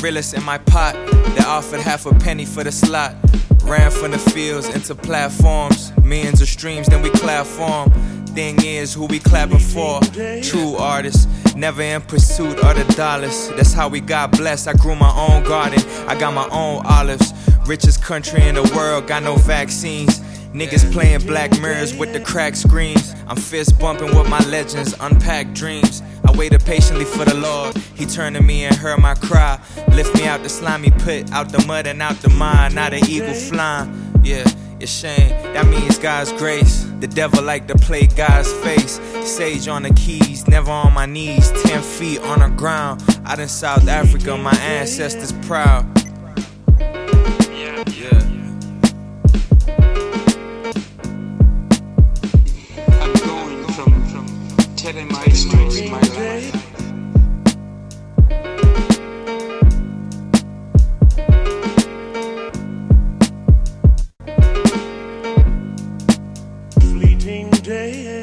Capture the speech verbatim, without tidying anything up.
realest in my pot that offered half a penny for the slot. Ran from the fields into platforms, millions of streams, then we clap for 'em. Thing is, who we clapping for? True artists, never in pursuit of the dollars. That's how we got blessed. I grew my own garden, I got my own olives. Richest country in the world, got no vaccines. Niggas playing Black Mirrors with the cracked screens. I'm fist bumping with my legends, unpacked dreams. I waited patiently for the Lord. He turned to me and heard my cry. Lift me out the slimy pit, out the mud and out the mine. Not an eagle flying, yeah, it's shame. That means God's grace. The devil like to play God's face. Sage on the keys, never on my knees. Ten feet on the ground. Out in South Africa, my ancestors proud. Yeah. I'm going from, from telling my story, my life.